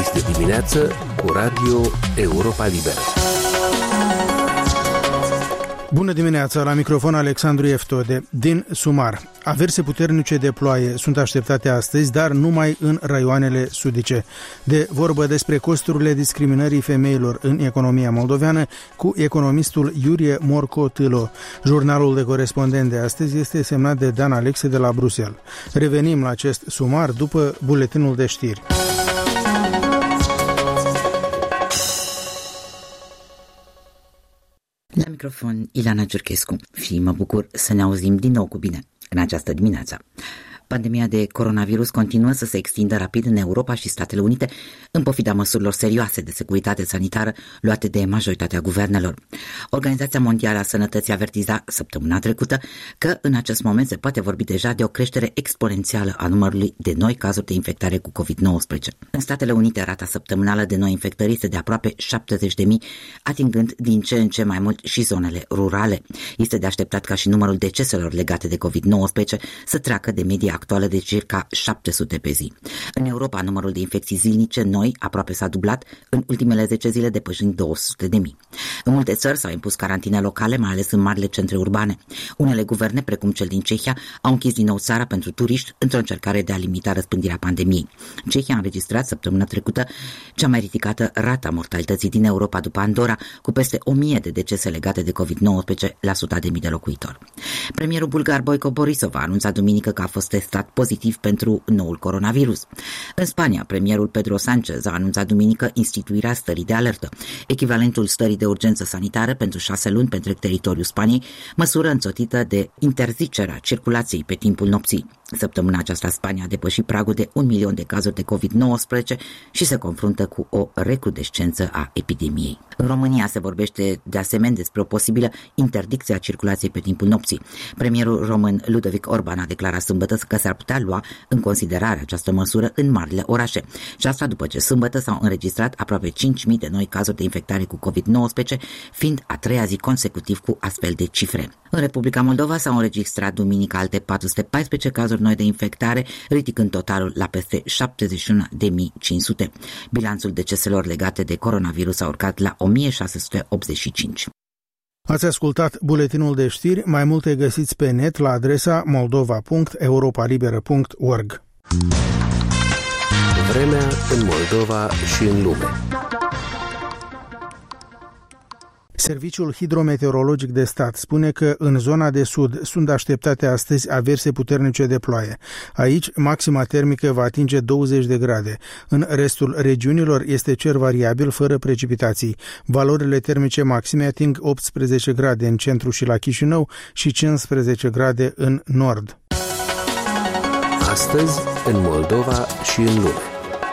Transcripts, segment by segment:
Este dimineață cu Radio Europa Liberă. Bună dimineața, la microfon Alexandru Eftode. Din Sumar, averse puternice de ploaie sunt așteptate astăzi, dar numai în raioanele sudice. De vorbă despre costurile discriminării femeilor în economia moldoveană cu economistul Iurie Morco-Tâlo. Jurnalul de corespondent de astăzi este semnat de Dan Alexe de la Bruxelles. Revenim la acest sumar după buletinul de știri. La microfon, Ilana Giurchescu și mă bucur să ne auzim din nou cu bine în această dimineață. Pandemia de coronavirus continuă să se extindă rapid în Europa și Statele Unite, în pofida măsurilor serioase de securitate sanitară luate de majoritatea guvernelor. Organizația Mondială a Sănătății avertiza săptămâna trecută că în acest moment se poate vorbi deja de o creștere exponențială a numărului de noi cazuri de infectare cu COVID-19. În Statele Unite, rata săptămânală de noi infectări este de aproape 70.000, atingând din ce în ce mai mult și zonele rurale. Este de așteptat ca și numărul deceselor legate de COVID-19 să treacă de media actuală de circa 700 pe zi. În Europa, numărul de infecții zilnice noi aproape s-a dublat în ultimele 10 zile, depășind 200.000. În multe țări s-au impus carantine locale, mai ales în marile centre urbane. Unele guverne, precum cel din Cehia, au închis din nou țara pentru turiști într-o încercare de a limita răspândirea pandemiei. Cehia a înregistrat săptămâna trecută cea mai ridicată rata mortalității din Europa după Andorra, cu peste 1000 de decese legate de COVID-19 la 100.000 de locuitori. Premierul bulgar Boico Borisov a anunțat duminică că a fost testat pozitiv pentru noul coronavirus. În Spania, premierul Pedro Sánchez a anunțat duminică instituirea stării de alertă, echivalentul stării de urgență sanitară pentru 6 luni pe întreg teritoriul Spaniei, măsură însoțită de interzicerea circulației pe timpul nopții. Săptămâna aceasta Spania a depășit pragul de 1 milion de cazuri de COVID-19 și se confruntă cu o recrudescență a epidemiei. În România se vorbește de asemenea despre o posibilă interdicție a circulației pe timpul nopții. Premierul român Ludovic Orban a declarat sâmbătă că s-ar putea lua în considerare această măsură în marile orașe. Și asta după ce sâmbătă s-au înregistrat aproape 5.000 de noi cazuri de infectare cu COVID-19, fiind a treia zi consecutiv cu astfel de cifre. În Republica Moldova s-au înregistrat duminică alte 414 cazuri noi de infectare, ridicând totalul la peste 71.500. Bilanțul deceselor legate de coronavirus a urcat la 1685. Ați ascultat buletinul de știri, mai multe găsiți pe net la adresa moldova.europalibera.org. Vremea în Moldova și în lume. Serviciul Hidrometeorologic de Stat spune că în zona de sud sunt așteptate astăzi averse puternice de ploaie. Aici, maxima termică va atinge 20 de grade. În restul regiunilor este cer variabil, fără precipitații. Valorile termice maxime ating 18 grade în centru și la Chișinău și 15 grade în nord. Astăzi, în Moldova și în lume.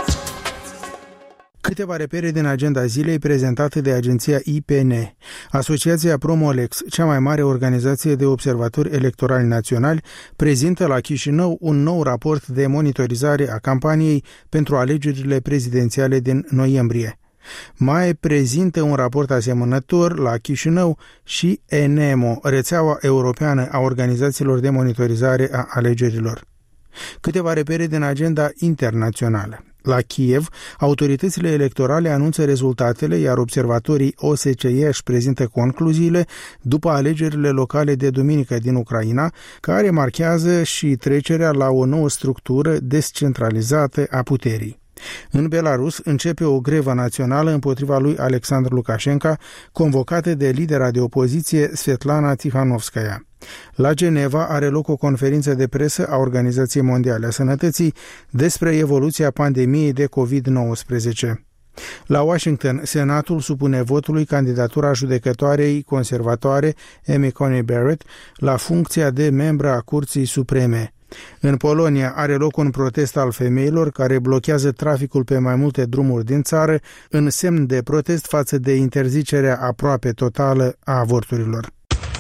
Câteva repere din agenda zilei prezentată de agenția IPN. Asociația Promolex, cea mai mare organizație de observatori electorali naționali, prezintă la Chișinău un nou raport de monitorizare a campaniei pentru alegerile prezidențiale din noiembrie. Mai prezintă un raport asemănător la Chișinău și ENEMO, rețeaua europeană a organizațiilor de monitorizare a alegerilor. Câteva repere din agenda internațională. La Kiev, autoritățile electorale anunță rezultatele, iar observatorii OSCE își prezintă concluziile după alegerile locale de duminică din Ucraina, care marchează și trecerea la o nouă structură descentralizată a puterii. În Belarus începe o grevă națională împotriva lui Alexandru Lukashenko, convocată de lidera de opoziție Svetlana Tikhanovskaya. La Geneva are loc o conferință de presă a Organizației Mondiale a Sănătății despre evoluția pandemiei de COVID-19. La Washington, Senatul supune votului candidatura judecătoarei conservatoare Amy Coney Barrett la funcția de membră a Curții Supreme. În Polonia are loc un protest al femeilor care blochează traficul pe mai multe drumuri din țară în semn de protest față de interzicerea aproape totală a avorturilor.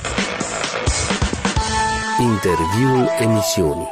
Interviul emisiunii.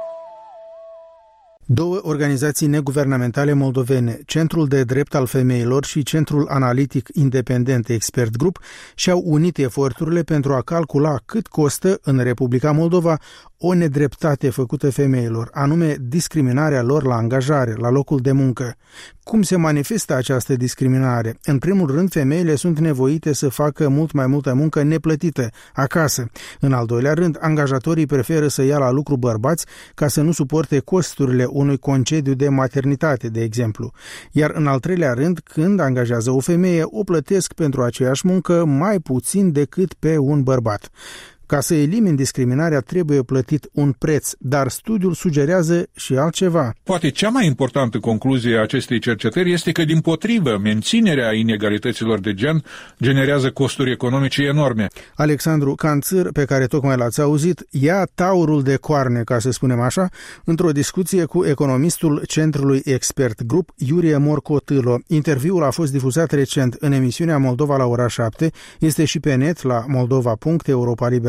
Două organizații neguvernamentale moldovene, Centrul de Drept al Femeilor și Centrul Analitic Independent Expert Group, și-au unit eforturile pentru a calcula cât costă în Republica Moldova o nedreptate făcută femeilor, anume discriminarea lor la angajare, la locul de muncă. Cum se manifestă această discriminare? În primul rând, femeile sunt nevoite să facă mult mai multă muncă neplătită acasă. În al doilea rând, angajatorii preferă să ia la lucru bărbați ca să nu suporte costurile unui concediu de maternitate, de exemplu. Iar în al treilea rând, când angajează o femeie, o plătesc pentru aceeași muncă mai puțin decât pe un bărbat. Ca să elimini discriminarea, trebuie plătit un preț, dar studiul sugerează și altceva. Poate cea mai importantă concluzie a acestei cercetări este că, dimpotrivă, menținerea inegalităților de gen generează costuri economice enorme. Alexandru Canțăr, pe care tocmai l-ați auzit, ia taurul de coarne, ca să spunem așa, într-o discuție cu economistul Centrului Expert Group, Iurie Morcotâlo. Interviul a fost difuzat recent în emisiunea Moldova la ora 7, este și pe net la moldova.europalibera.org,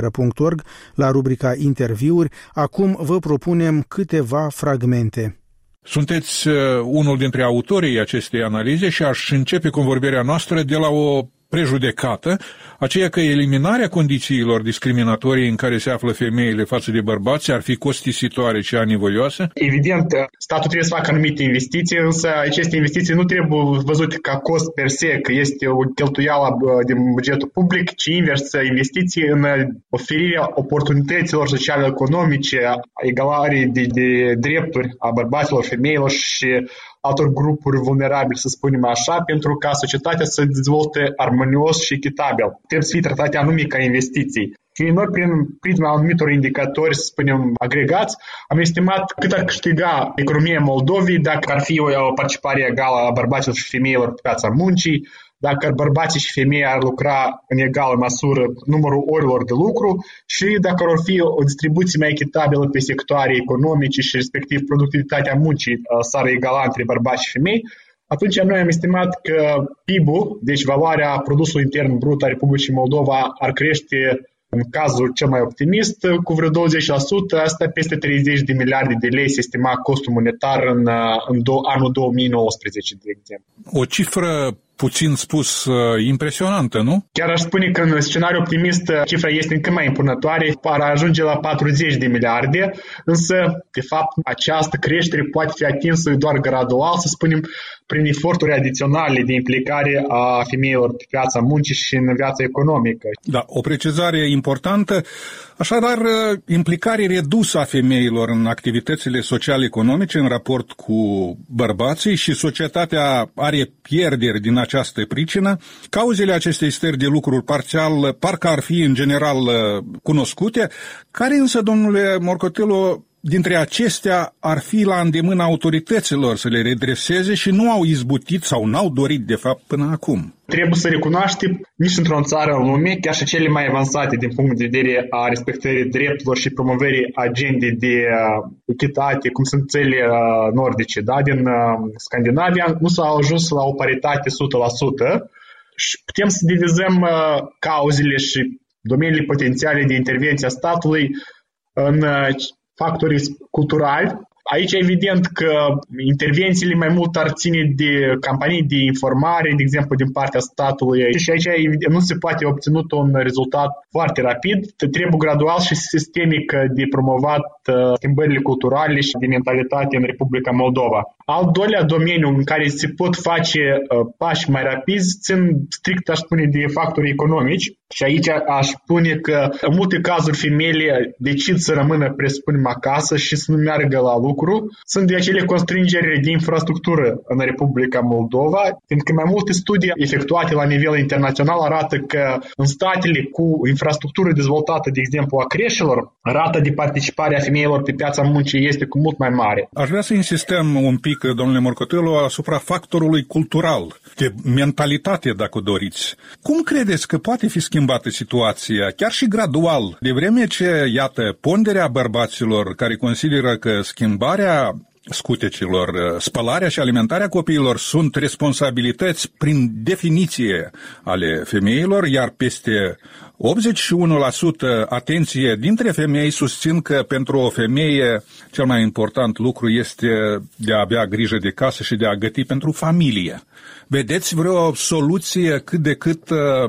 la rubrica interviuri. Acum vă propunem câteva fragmente. Sunteți unul dintre autorii acestei analize și aș începe convorbirea noastră de la o prejudecată, aceea că eliminarea condițiilor discriminatorii în care se află femeile față de bărbați ar fi costisitoare și anevoioasă? Evident, statul trebuie să facă anumite investiții, însă aceste investiții nu trebuie văzute ca cost per se, că este o cheltuială din bugetul public, ci invers investiții în oferirea oportunităților sociale-economice, egalării de drepturi a bărbaților, femeilor și altor grupuri vulnerabile, să spunem așa, pentru ca societatea să dezvolte armonios și echitabil. Trebuie să fie tratate anume ca investiții. Și noi, prin prisma anumitor indicatori, să spunem, agregați, am estimat cât ar câștiga economia Moldovei dacă ar fi o participare egală a bărbaților și femeilor pe piața muncii, dacă bărbații și femei ar lucra în egală măsură numărul orilor de lucru și dacă ar fi o distribuție mai echitabilă pe sectoare economice și respectiv productivitatea muncii s-ar egala între bărbați și femei, atunci noi am estimat că PIB-ul, deci valoarea produsului intern brut a Republicii Moldova, ar crește în cazul cel mai optimist cu vreo 20%, asta peste 30 de miliarde de lei se estima costul monetar în anul 2019, de exemplu. O cifră puțin spus impresionantă, nu? Chiar aș spune că în scenariu optimist cifra este încă mai impunătoare, ar ajunge la 40 de miliarde, însă, de fapt, această creștere poate fi atinsă doar gradual, să spunem, prin eforturi adiționale de implicare a femeilor pe piața muncii și în viața economică. Da, o precizare importantă. Așadar, implicarea redusă a femeilor în activitățile sociale-economice în raport cu bărbații și societatea are pierderi din această pricină. Cauzele acestei stări de lucruri parțial parcă ar fi în general cunoscute, care însă, domnule Morcotâlo, dintre acestea ar fi la îndemâna autorităților să le redreseze și nu au izbutit sau n-au dorit de fapt până acum. Trebuie să recunoaștem, nici într-o țară în lume, chiar și cele mai avansate din punct de vedere a respectării drepturilor și promovării agendei de echitate, cum sunt țările nordice, da, din Scandinavia, nu s-au ajuns la o paritate 100%. Și putem să divizăm cauzele și domeniile potențiale de intervenție a statului în factorii culturali. Aici evident că intervențiile mai mult ar ține de campanii de informare, de exemplu, din partea statului. Și aici evident, nu se poate obținut un rezultat foarte rapid. Trebuie gradual și sistemic de promovat schimbările culturale și de mentalitate în Republica Moldova. Al doilea domeniu în care se pot face pași mai rapizi țin strict, aș spune, de factori economici. Și aici aș spune că în multe cazuri femeile decid să rămână, presupunem, acasă și să nu meargă la lucru. Sunt de acele constrângeri de infrastructură în Republica Moldova, fiindcă mai multe studii efectuate la nivel internațional arată că în statele cu infrastructură dezvoltată, de exemplu, a creșelor, rata de participare a femeilor pe piața muncii este cu mult mai mare. Aș vrea să insistăm un pic, domnule Morcotâlo, asupra factorului cultural, de mentalitate, dacă doriți. Cum credeți că poate fi schimbată situația, chiar și gradual, de vreme ce, iată, ponderea bărbaților care consideră că schimbarea scutecilor, spălarea și alimentarea copiilor sunt responsabilități prin definiție ale femeilor, iar peste 81% atenție dintre femei susțin că pentru o femeie cel mai important lucru este de a avea grijă de casă și de a găti pentru familie. Vedeți vreo soluție cât de cât,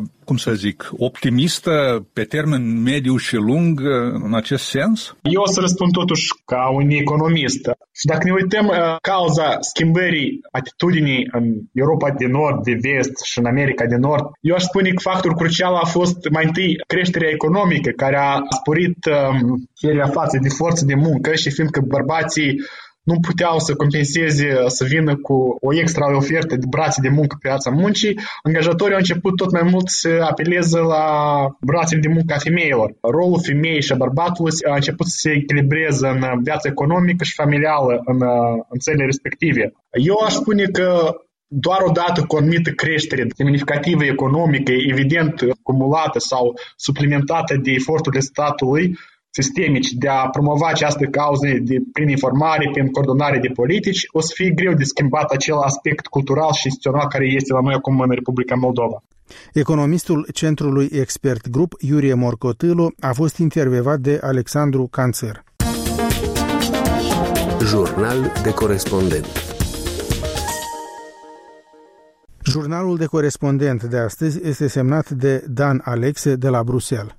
optimistă pe termen mediu și lung în acest sens? Eu o să răspund totuși ca un economist. Și dacă ne uităm cauza schimbării atitudinii în Europa de Nord, de Vest și în America de Nord, eu aș spune că factorul crucial a fost mai întâi creșterea economică, care a sporit cererea față de forță de muncă și fiindcă bărbații nu puteau să compenseze, să vină cu o extra ofertă de brațe de muncă pe piața muncii, angajatorii au început tot mai mult să apeleze la brațele de muncă a femeilor. Rolul femeii și a bărbatului a început să se echilibreze în viața economică și familială în țările respective. Eu aș spune că doar odată cu o anumită creștere semnificativă economică, evident acumulată sau suplimentată de eforturile statului, sistemici de a promova această cauză prin informare, prin coordonare de politici, o să fie greu de schimbat acel aspect cultural și instituțional care este la noi acum în Republica Moldova. Economistul Centrului Expert Group, Iurie Morcotylu, a fost intervievat de Alexandru Canțăr. Jurnal de corespondent. Jurnalul de corespondent de astăzi este semnat de Dan Alexe de la Bruxelles.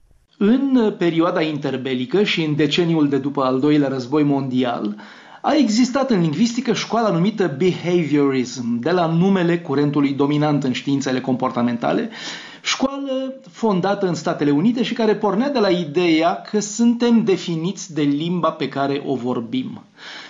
În perioada interbelică și în deceniul de după al doilea război mondial, a existat în lingvistică școala numită behaviorism, de la numele curentului dominant în științele comportamentale, școală fondată în Statele Unite și care pornea de la ideea că suntem definiți de limba pe care o vorbim.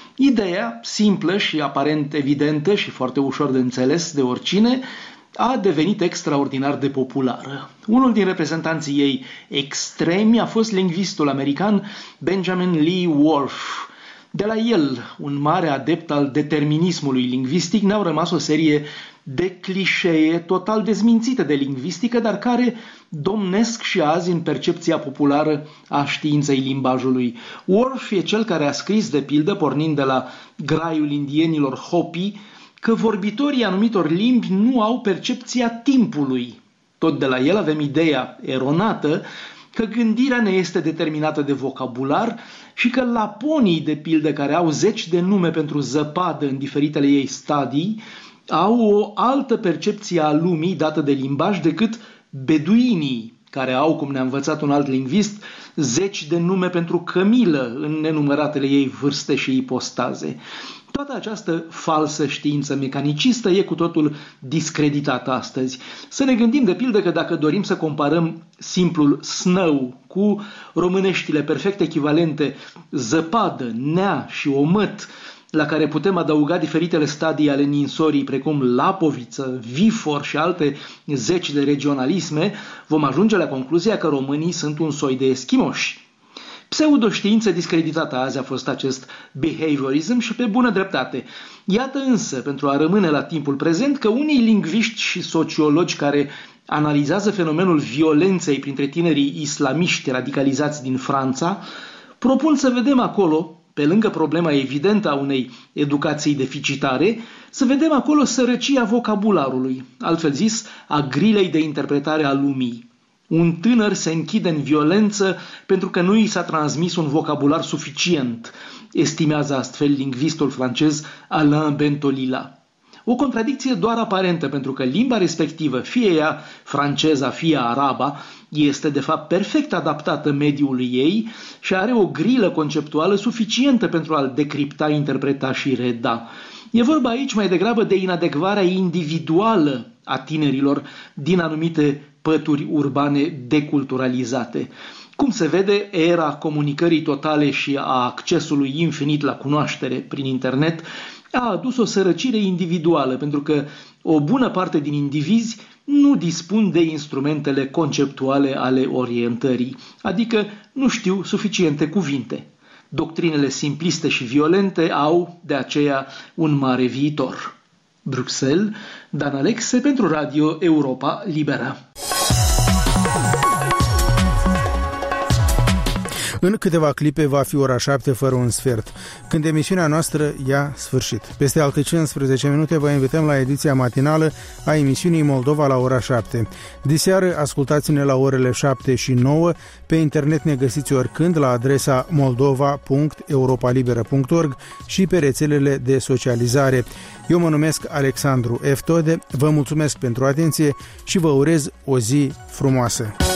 Ideea, simplă și aparent evidentă și foarte ușor de înțeles de oricine, a devenit extraordinar de populară. Unul din reprezentanții ei extremi a fost lingvistul american Benjamin Lee Whorf. De la el, un mare adept al determinismului lingvistic, ne-au rămas o serie de clișee total dezmințite de lingvistică, dar care domnesc și azi în percepția populară a științei limbajului. Whorf e cel care a scris, de pildă, pornind de la graiul indienilor Hopi, că vorbitorii anumitor limbi nu au percepția timpului. Tot de la el avem ideea eronată că gândirea ne este determinată de vocabular și că laponii, de pildă, care au 10 de nume pentru zăpadă în diferitele ei stadii, au o altă percepție a lumii dată de limbaj decât beduinii, care au, cum ne-a învățat un alt lingvist, 10 de nume pentru cămilă în nenumăratele ei vârste și ipostaze. Toată această falsă știință mecanicistă e cu totul discreditată astăzi. Să ne gândim, de pildă, că dacă dorim să comparăm simplul snow cu româneștile perfect echivalente zăpadă, nea și omăt, la care putem adăuga diferitele stadii ale ninsorii, precum lapoviță, vifor și alte 10 de regionalisme, vom ajunge la concluzia că românii sunt un soi de eschimoși. Pseudoștiință discreditată azi a fost acest behaviorism și pe bună dreptate. Iată însă, pentru a rămâne la timpul prezent, că unii lingviști și sociologi care analizează fenomenul violenței printre tinerii islamiști radicalizați din Franța propun să vedem acolo, pe lângă problema evidentă a unei educații deficitare, să vedem acolo sărăcia vocabularului, altfel zis, a grilei de interpretare a lumii. Un tânăr se închide în violență pentru că nu i s-a transmis un vocabular suficient, estimează astfel lingvistul francez Alain Bentolila. O contradicție doar aparentă, pentru că limba respectivă, fie ea franceza, fie araba, este de fapt perfect adaptată mediului ei și are o grilă conceptuală suficientă pentru a-l decripta, interpreta și reda. E vorba aici mai degrabă de inadecvarea individuală a tinerilor din anumite pături urbane deculturalizate. Cum se vede, era comunicării totale și a accesului infinit la cunoaștere prin internet a adus o sărăcire individuală, pentru că o bună parte din indivizi nu dispun de instrumentele conceptuale ale orientării, adică nu știu suficiente cuvinte. Doctrinele simpliste și violente au, de aceea, un mare viitor. Bruxelles, Dan Alexe pentru Radio Europa Liberă. În câteva clipe va fi ora 7 fără un sfert, când emisiunea noastră ia sfârșit. Peste alte 15 minute vă invităm la ediția matinală a emisiunii Moldova la ora 7. Diseară ascultați-ne la orele 7 și 9. Pe internet ne găsiți oricând la adresa moldova.europalibera.org și pe rețelele de socializare. Eu mă numesc Alexandru F. Tode, vă mulțumesc pentru atenție și vă urez o zi frumoasă.